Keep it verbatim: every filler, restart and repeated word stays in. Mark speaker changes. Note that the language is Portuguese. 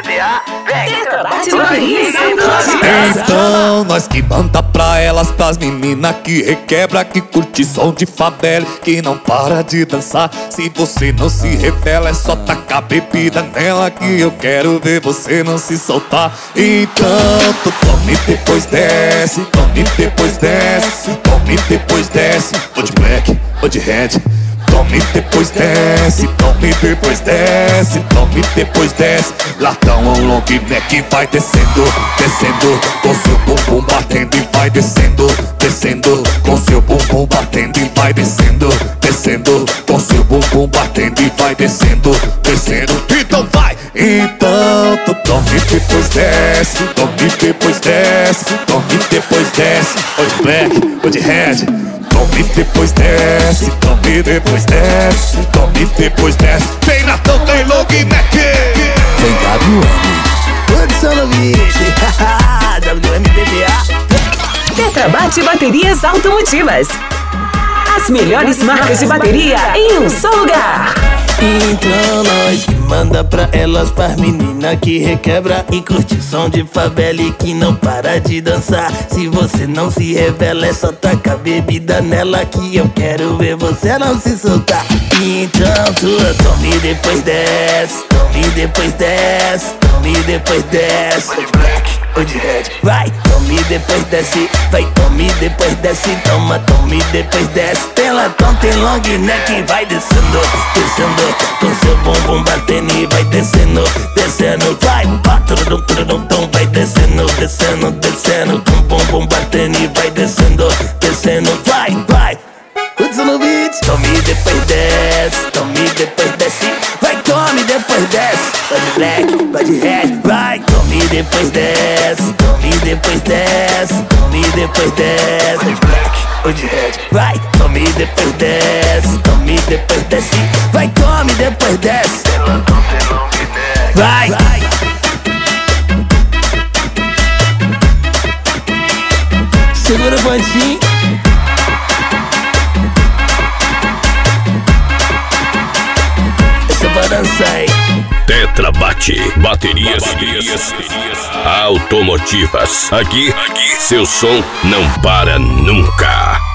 Speaker 1: B B A, vem!
Speaker 2: Tetrabate baterias automotivas.
Speaker 3: Então, nós que manda pra elas, pras meninas que requebra, que curte som de favela, que não para de dançar. Se você não se revela, é só tacar bebida nela, que eu quero ver você não se soltar. Então, tu tome depois desce, tome depois desce, tome depois desce. Ou de black, ou de red. Tome depois desce, tome depois desce, tome depois desce. Latão ou long neck vai descendo, descendo, com seu bumbum batendo e vai descendo, descendo, com seu bumbum batendo e vai descendo, descendo, com seu bumbum batendo e vai descendo, descendo. Então vai! Então tu tome depois desce, tome depois desce, tome depois desce. Ou de black, ou de red. Tome depois desce, tome depois desce, tome depois desce. Tem Natão, tem long neck. Tem W M.
Speaker 4: Produção no beat. W M B B A.
Speaker 2: Tetrabate baterias automotivas. As melhores marcas de bateria em um só lugar.
Speaker 4: Então nós que manda pra elas, pras meninas que requebra e curte som de favela e que não para de dançar. Se você não se revela, é só tacar bebida nela, que eu quero ver você não se soltar. Então tu tome depois desce, tome depois desce, tome depois desce. Ou de black, ou de red, vai, tome depois desce, vai, tome depois desce, toma, tome depois desce. Tem latão, tem long neck, vai descendo, descendo, com seu bumbum batendo e vai descendo, descendo, vai, turum, turum, tum, vai descendo, descendo, descendo, com bumbum batendo e vai descendo, descendo, vai, vai. Hudson no beat. Tome depois desce, tome depois desce, vai, tome depois desce. Vai de black, vai de red, vai, tome depois desce, tome depois desce, tome depois desce. Vai de black, ou de red, vai, tome depois desce, tome depois desce, vai, tome depois desce. Vai, vai. Segura o pontinho. Essa é pra dançar, hein?
Speaker 5: Tetrabate baterias, baterias automotivas. Aqui, aqui, seu som não para nunca.